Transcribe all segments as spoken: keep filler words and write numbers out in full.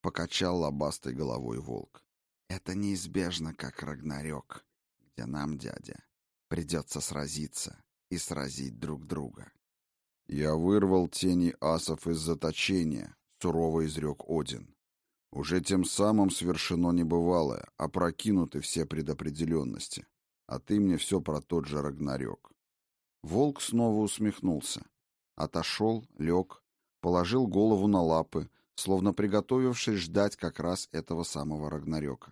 покачал лобастой головой волк. Это неизбежно, как Рагнарёк, где нам, дядя, придется сразиться и сразить друг друга. Я вырвал тени асов из заточения, сурово изрек Один. Уже тем самым свершено небывалое, опрокинуты все предопределенности. А ты мне все про тот же Рагнарёк. Волк снова усмехнулся. Отошел, лег, положил голову на лапы, словно приготовившись ждать как раз этого самого Рагнарёка.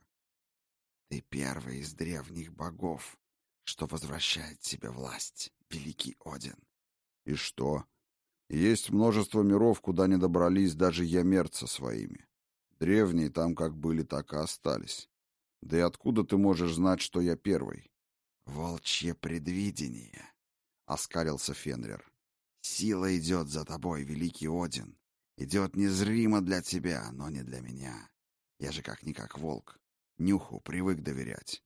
Ты первый из древних богов, что возвращает тебе власть, великий Один. И что? Есть множество миров, куда не добрались даже ямерцы своими. Древние там как были, так и остались. Да и откуда ты можешь знать, что я первый? Волчье предвидение, — оскалился Фенрир. Сила идет за тобой, великий Один. Идет незримо для тебя, но не для меня. Я же как-никак волк. Нюху привык доверять.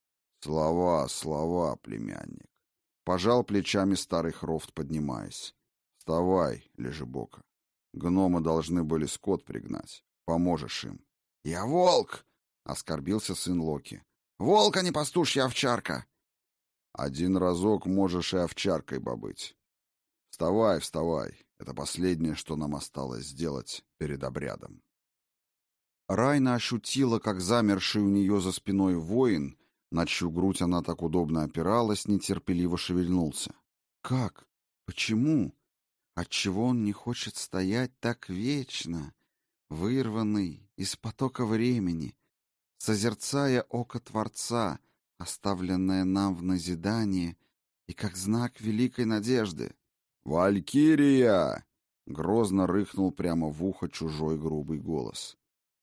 Слова, слова, племянник. Пожал плечами старый Хрофт, поднимаясь. Вставай, лежебока. Гномы должны были скот пригнать. Поможешь им. Я волк! — оскорбился сын Локи. Волк, а не пастушья овчарка. Один разок можешь и овчаркой побыть. Вставай, вставай. Это последнее, что нам осталось сделать перед обрядом. Райна ощутила, как замерший у нее за спиной воин, на чью грудь она так удобно опиралась, нетерпеливо шевельнулся. Как? Почему? Отчего он не хочет стоять так вечно, вырванный из потока времени, созерцая око Творца, оставленное нам в назидание и как знак великой надежды? «Валькирия!» — грозно рыкнул прямо в ухо чужой грубый голос.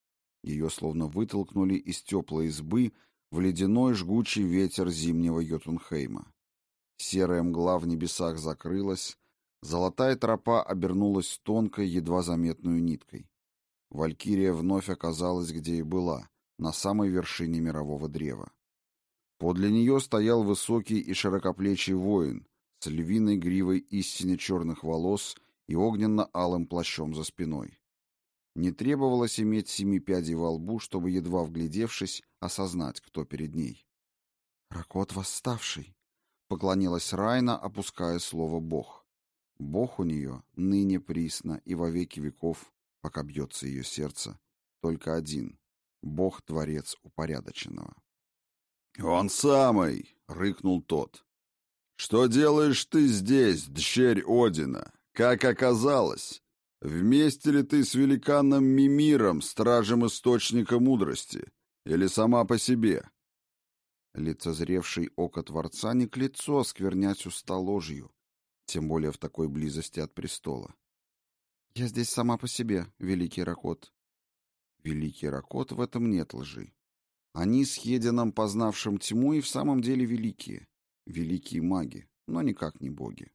Ее словно вытолкнули из теплой избы в ледяной жгучий ветер зимнего Йотунхейма. Серая мгла в небесах закрылась, золотая тропа обернулась тонкой, едва заметной ниткой. Валькирия вновь оказалась, где и была, на самой вершине мирового древа. Подле нее стоял высокий и широкоплечий воин с львиной гривой истине черных волос и огненно-алым плащом за спиной. Не требовалось иметь семи пядей во лбу, чтобы, едва вглядевшись, осознать, кто перед ней. «Ракот восставший», — поклонилась Райна, опуская слово «бог». Бог у нее ныне присно и во веки веков, пока бьется ее сердце, только один — Бог-творец упорядоченного. «Он самый!» — рыкнул тот. «Что делаешь ты здесь, дщерь Одина? Как оказалось? Вместе ли ты с великаном Мимиром, стражем источника мудрости, или сама по себе?» Лицезревший око Творца не к лицу осквернять уста ложью, тем более в такой близости от престола. «Я здесь сама по себе, великий Ракот». Великий Ракот, в этом нет лжи. Они с Хедином, познавшим тьму, и в самом деле великие. Великие маги, но никак не боги.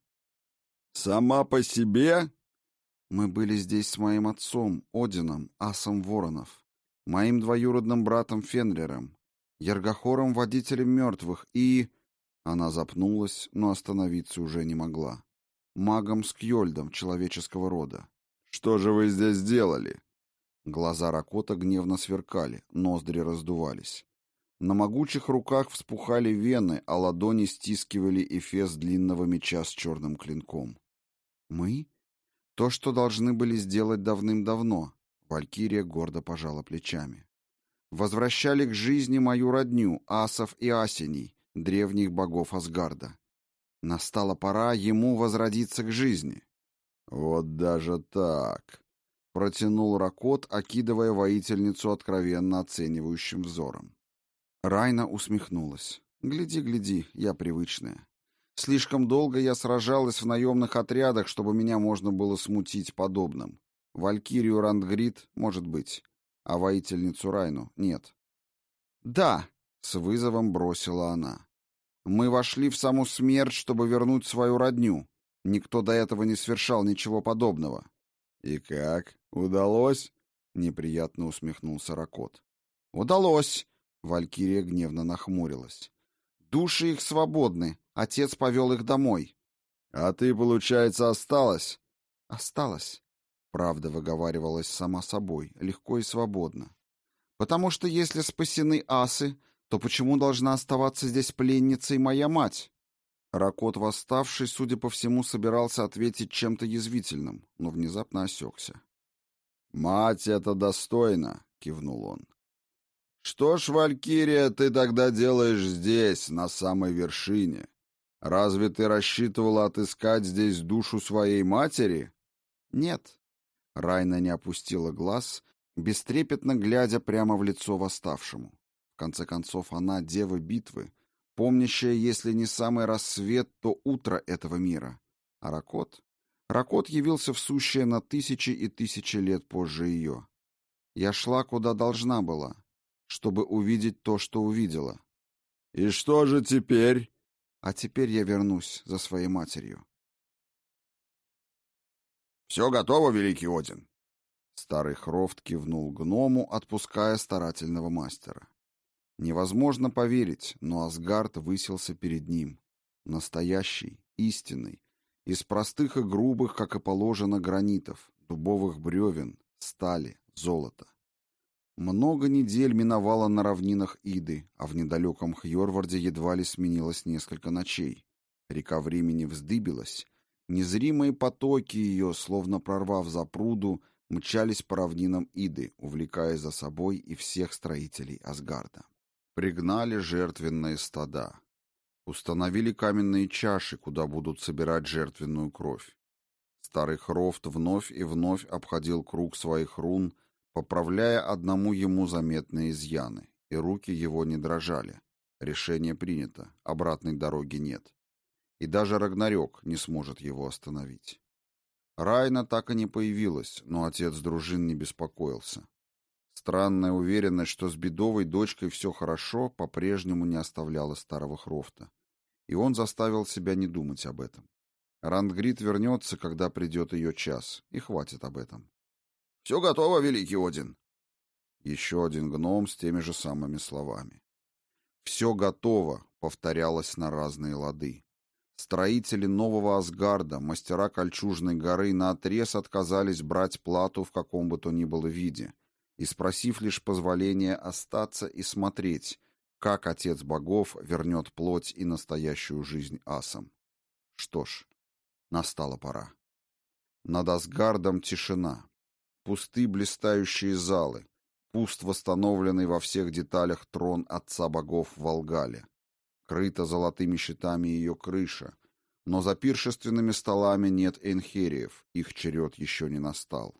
«Сама по себе?» «Мы были здесь с моим отцом, Одином, асом воронов, моим двоюродным братом Фенриром, Ергохором, водителем мертвых, и...» Она запнулась, но остановиться уже не могла. «Магом Скьольдом человеческого рода». «Что же вы здесь делали?» Глаза Ракота гневно сверкали, ноздри раздувались. На могучих руках вспухали вены, а ладони стискивали эфес длинного меча с черным клинком. «Мы? То, что должны были сделать давным-давно», — Валькирия гордо пожала плечами. «Возвращали к жизни мою родню, асов и асеней, древних богов Асгарда. Настала пора ему возродиться к жизни». «Вот даже так», — протянул Ракот, окидывая воительницу откровенно оценивающим взором. Райна усмехнулась. «Гляди, гляди, я привычная. Слишком долго я сражалась в наемных отрядах, чтобы меня можно было смутить подобным. Валькирию Рандгрид, может быть, а воительницу Райну нет». «Да», — с вызовом бросила она. «Мы вошли в саму смерть, чтобы вернуть свою родню. Никто до этого не совершал ничего подобного». «И как? Удалось?» — неприятно усмехнулся Ракот. «Удалось!» — Валькирия гневно нахмурилась. «Души их свободны. Отец повел их домой». «А ты, получается, осталась?» «Осталась. Правда выговаривалась сама собой, легко и свободно. «Потому что если спасены асы, то почему должна оставаться здесь пленницей моя мать?» Ракот восставший, судя по всему, собирался ответить чем-то язвительным, но внезапно осекся. «Мать это достойно!» — кивнул он. «Что ж, Валькирия, ты тогда делаешь здесь, на самой вершине? Разве ты рассчитывала отыскать здесь душу своей матери?» «Нет». Райна не опустила глаз, бестрепетно глядя прямо в лицо восставшему. В конце концов, она дева битвы, помнящая, если не самый рассвет, то утро этого мира. А Ракот? Ракот явился в сущее на тысячи и тысячи лет позже ее. Я шла, куда должна была, чтобы увидеть то, что увидела. «И что же теперь?» «А теперь я вернусь за своей матерью». «Все готово, великий Один?» Старый Хрофт кивнул гному, отпуская старательного мастера. Невозможно поверить, но Асгард высился перед ним. Настоящий, истинный, из простых и грубых, как и положено, гранитов, дубовых бревен, стали, золота. Много недель миновало на равнинах Иды, а в недалеком Хьорварде едва ли сменилось несколько ночей. Река времени вздыбилась. Незримые потоки ее, словно прорвав запруду, мчались по равнинам Иды, увлекая за собой и всех строителей Асгарда. Пригнали жертвенные стада. Установили каменные чаши, куда будут собирать жертвенную кровь. Старый Хрофт вновь и вновь обходил круг своих рун, поправляя одному ему заметные изъяны, и руки его не дрожали. Решение принято, обратной дороги нет. И даже Рагнарёк не сможет его остановить. Райна так и не появилась, но отец дружин не беспокоился. Странная уверенность, что с бедовой дочкой все хорошо, по-прежнему не оставляла старого Хрофта. И он заставил себя не думать об этом. Рандгрид вернется, когда придет ее час, и хватит об этом. «Все готово, великий Один!» Еще один гном с теми же самыми словами. «Все готово», — повторялось на разные лады. Строители нового Асгарда, мастера Кольчужной горы, наотрез отказались брать плату в каком бы то ни было виде, и, спросив лишь позволения остаться и смотреть, как отец богов вернет плоть и настоящую жизнь асам. Что ж, настала пора. Над Асгардом тишина. Пусты блистающие залы, пуст восстановленный во всех деталях трон отца богов в Волгале. Крыта золотыми щитами ее крыша, но за пиршественными столами нет эйнхериев, их черед еще не настал.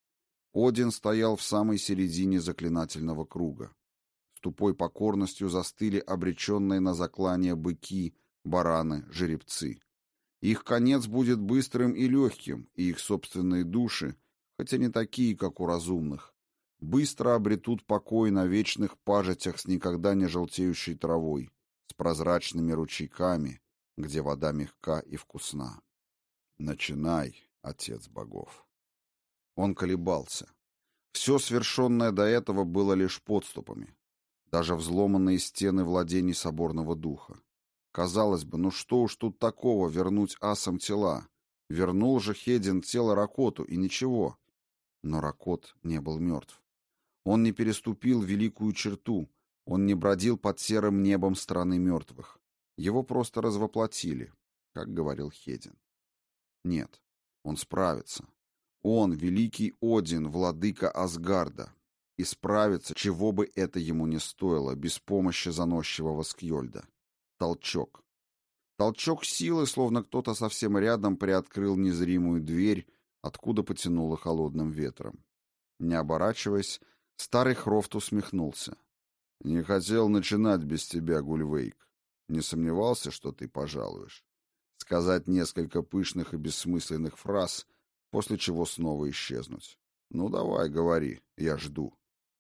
Один стоял в самой середине заклинательного круга. С тупой покорностью застыли обреченные на заклание быки, бараны, жеребцы. Их конец будет быстрым и легким, и их собственные души, хотя не такие, как у разумных, быстро обретут покой на вечных пажитях с никогда не желтеющей травой, с прозрачными ручейками, где вода мягка и вкусна. Начинай, отец богов. Он колебался. Все свершенное до этого было лишь подступами. Даже взломанные стены владений соборного духа. Казалось бы, ну что уж тут такого вернуть асам тела? Вернул же Хедин тело Ракоту, и ничего. Но Ракот не был мертв. Он не переступил великую черту, он не бродил под серым небом страны мертвых. Его просто развоплотили, как говорил Хедин. Нет, он справится. Он, великий Один, владыка Асгарда, и справится, чего бы это ему не стоило, без помощи заносчивого Скьольда. Толчок. Толчок силы, словно кто-то совсем рядом приоткрыл незримую дверь, откуда потянуло холодным ветром. Не оборачиваясь, старый Хрофт усмехнулся. «Не хотел начинать без тебя, Гульвейк. Не сомневался, что ты пожалуешь. Сказать несколько пышных и бессмысленных фраз, после чего снова исчезнуть. Ну давай, говори, я жду».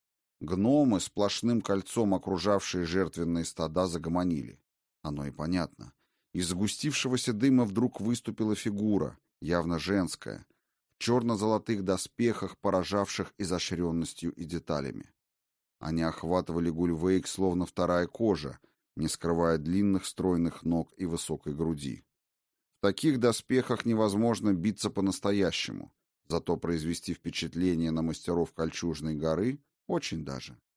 Гномы, сплошным кольцом окружавшие жертвенные стада, загомонили. Оно и понятно. Из сгустившегося дыма вдруг выступила фигура, явно женская, в черно-золотых доспехах, поражавших изощренностью и деталями. Они охватывали Гульвейк, словно вторая кожа, не скрывая длинных стройных ног и высокой груди. В таких доспехах невозможно биться по-настоящему. Зато произвести впечатление на мастеров Кольчужной горы очень даже.